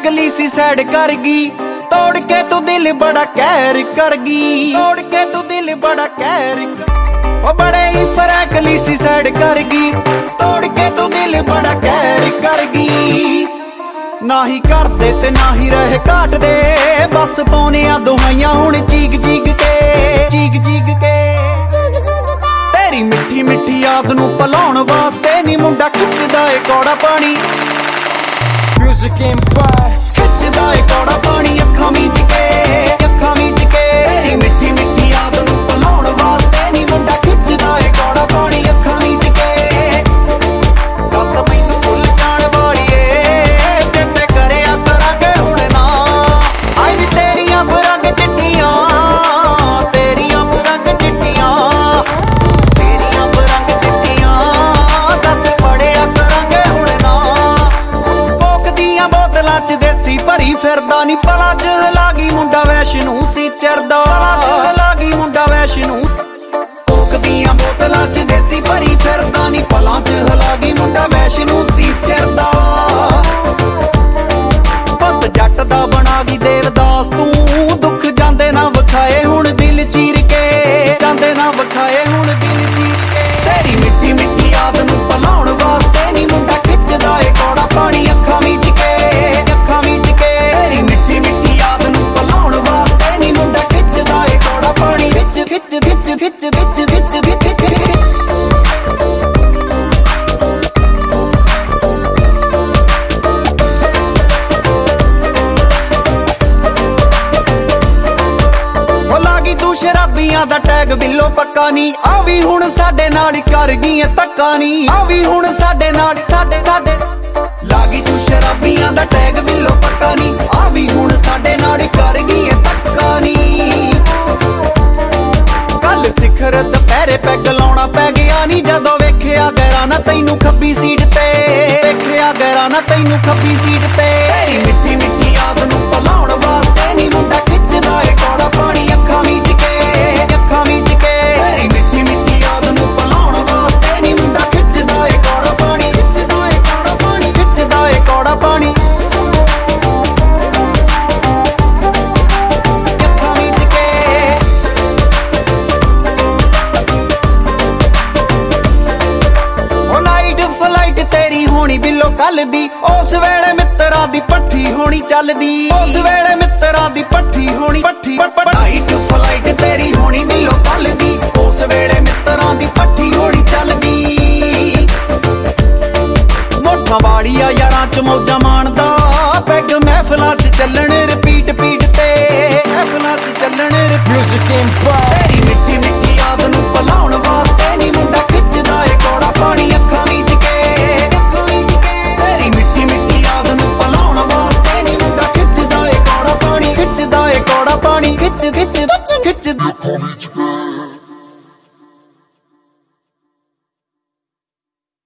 ਅਗਲੀ ਸੀ ਸਾਈਡ ਕਰ ਗਈ, ਤੋੜ ਕੇ ਤੂੰ ਦਿਲ ਬੜਾ ਕਹਿਰ ਕਰ ਗਈ, ਤੋੜ ਕੇ ਤੂੰ ਦਿਲ ਬੜਾ ਕਹਿਰ ਉਹ ਬੜੇ ਹੀ ਫਰੈਂਕਲੀ ਸੀ ਸਾਈਡ ਕਰ ਗਈ, ਤੋੜ ਕੇ ਤੂੰ ਦਿਲ ਬੜਾ ਕਹਿਰ ਕਰ ਗਈ। ਨਾ ਹੀ ਕਰਦੇ ਤੇ ਨਾ ਹੀ ਰਹੇ ਘਾਟਦੇ, ਬਸ ਪਾਉਣਿਆ ਦੁਹਾਈਆਂ ਹੁਣ ਚੀਕ ਚੀਕ ਕੇ, ਚੀਕ ਚੀਕ ਕੇ। ਤੇਰੀ ਮਿੱਠੀ ਮਿੱਠੀ ਯਾਦ ਨੂੰ ਭੁਲਾਉਣ ਵਾਸਤੇ ਨੀ ਮੁੰਡਾ ਖਿੱਚਦਾ ਏ ਕੌੜਾ ਪਾਣੀ, Music Empire ਖਿੱਚਦਾ ਏ ਕੌੜਾ ਪਾਣੀ ਅੱਖਾਂ ਮੀਚ ਕੇ, ਅੱਖਾਂ ਮੀਚ ਕੇ। ਤੇਰੀ ਮਿੱਠੀ ਮਿੱਠੀ ਯਾਦ ਨੂੰ ਭੁਲਾਉਣ ਵਾਸਤੇ ਨੀ ਮੁੰਡਾ ਖਿੱਚਦਾ ਏ ਕੌੜਾ ਪਾਣੀ ਅੱਖਾਂ ਮੀਚ ਕੇ। ਗੱਲ ਮੈਨੂੰ ਭੁੱਲ ਜਾਣ ਵਾਲੀ ਏ, ਜਿੱਤੇ ਕਰਿਆ ਕਰਾਂਗੇ ਹੁਣ ਨਾ। ਆਈ ਨੀ ਤੇਰੀਆਂ ਬਰੰਗ ਚਿੱਟੀਆਂ, ਤੇਰੀਆਂ ਬਰੰਗ ਚਿੱਟੀਆਂ, ਤੇਰੀਆਂ ਬਰੰਗ ਚਿੱਟੀਆਂ, ਦੱਸ ਪੜਿਆ ਕਰਾਂਗੇ ਹੁਣ ਨਾ। ਕੋਕ ਦੀਆਂ ਬੋਤਲਾਂ ਚ ਦੇਸੀ ਭਰੀ ਫਿਰਦਾ ਨੀ, ਪਲਾਂ ਚ ਲਾਗੀ ਮੁੰਡਾ ਵੈਸ਼ਨੂੰ ਸੀ ਚਰਦਾ, ਪਲਾਂ ਚ ਲਾਗੀ ਮੁੰਡਾ ਵੈਸ਼ਨੂੰ। ਕੋਕ ਦੀਆਂ ਬੋਤਲਾਂ ਚ ਦੇਸੀ ਭਰੀ ਫਿਰਦਾ ਨੀ, ਪਲਾਂ ਚ ਲਾਗੀ ਮੁੰਡਾ ਵੈਸ਼ਨੂੰ ਸੀ ਚਰਦਾ। ਪੁੱਤ ਜੱਟ ਦਾ ਬਣਾ ਗਈ ਦੇਵਦਾਸ ਤੂੰ, ਦੁੱਖ ਜਾਂਦੇ ਨਾ ਵਿਖਾਏ ਹੁਣ ਦਿਲ ਚੀਰ ਕੇ, ਜਾਂਦੇ ਨਾ ਵਿਖਾਏ ਹੁਣ ਦਿਲ ਚੀਰ ਕੇ। ਤੇਰੀ ਮਿੱਠੀ ਮਿੱਠੀ ਯਾਦ ਨੂੰ ਭੁਲਾਉਣ ਵਾਸਤੇ ਨੀ ਮੁੰਡਾ ਖਿੱਚਦਾ ਏ ਕੌੜਾ ਪਾਣੀ ਅੱਖਾਂ ਮੀਚ ਕੇ, ਅੱਖਾਂ ਮੀਚ ਕੇ। ਤੇਰੀ ਮਿੱਠੀ ਮਿੱਠੀ ਯਾਦ ਨੂੰ ਭੁਲਾਉਣ ਵਾਸਤੇ ਨੀ ਮੁੰਡਾ ਖਿੱਚਦਾ ਏ ਕੌੜਾ ਪਾਣੀ, ਖਿੱਚ ਖਿੱਚ ਖਿੱਚ ਖਿੱਚ ਖਿੱਚ ਖਿੱਚ ਖਿੱਚ। ਸ਼ਰਾਬੀਆਂ ਦਾ ਟੈਗ ਬਿੱਲੋ ਪੱਕਾ ਨੀ, ਆ ਵੀ ਹੁਣ ਸਾਡੇ ਨਾਲ ਕਰ ਗਈ ਧੱਕਾ ਨੀ, ਆ ਵੀ ਹੁਣ ਸਾਡੇ ਨਾਲ ਸਾਡੇ ਲਾਗੀ ਤੂੰ ਸ਼ਰਾਬੀਆਂ ਦਾ ਟੈਗ ਬਿੱਲੋ ਪੱਕਾ ਨੀ, ਆ ਵੀ ਹੁਣ ਸਾਡੇ ਨਾਲ ਕਰ ਗਈ ਧੱਕਾ ਨੀ। ਕੱਲ ਸਿਖਰ ਦੁਪਹਿਰੇ ਪੈਗ ਲਾਉਣਾ ਪੈ ਗਿਆ ਨੀ, ਜਦੋਂ ਵੇਖਿਆ ਗੈਰਾ ਨਾ ਤੈਨੂੰ ਖੱਬੀ ਸੀਟ ਤੇ, ਵੇਖਿਆ ਗੈਰਾ ਨਾ ਤੈਨੂੰ ਖੱਬੀ ਸੀਟ ਤੇ। ਤੇਰੀ ਮਿੱਠੀ ਮਿੱਠੀ ਯਾਦ ਨੂੰ ਭੁਲਾਉਣ ਵਾਸਤੇ ਨੀ ਮੁੰਡਾ ਖਿੱਚਦਾ ਏ ਕੌੜਾ ਪਾਣੀ ਅੱਖਾਂ ਮੀਚ ਕੇ, ਅੱਖਾਂ ਮੀਚ ਕੇ। ਤੇਰੀ ਮਿੱਠੀ ਮਿੱਠੀ ਯਾਦ ਨੂੰ ਭੁਲਾਉਣ ਵਾਸਤੇ ਨੀ ਮੁੰਡਾ ਖਿੱਚਦਾ ਏ ਕੌੜਾ ਪਾਣੀ, ਖਿੱਚਦਾ ਏ ਕੌੜਾ ਪਾਣੀ, ਖਿੱਚਦਾ ਏ ਕੌੜਾ ਪਾਣੀ ਅੱਖਾਂ ਮੀਚ ਕੇ। ਉਹ ਨਾਈਟ ਫਲਾਈਟ ਤੇਰੀ ਹੋਣੀ ਬਿੱਲੋ ਕੱਲ ਦੀ, ਉਸ ਵੇਲੇ ਮਿੱਤਰਾਂ ਦੀ ਪੱਠੀ ਹੋਣੀ ਚੱਲਦੀ, ਉਸ ਵੇਲੇ ਮਿੱਤਰਾਂ ਦੀ ਪੱਠੀ ਹੋਣੀ ਪੱਠੀ। ਨਾਈਟ ਫਲਾਈਟ ਤੇਰੀ ਹੋਣੀ ਬਿੱਲੋ ਕੱਲ ਦੀ, ਉਸ ਵੇਲੇ ਮਿੱਤਰਾਂ ਦੀ ਪੱਠੀ ਹੋਣੀ ਚੱਲਦੀ। ਮੋਠਾਂ ਵਾਲੀਆਂ ਯਾਰਾਂ ਚ ਮੌਜਾਂ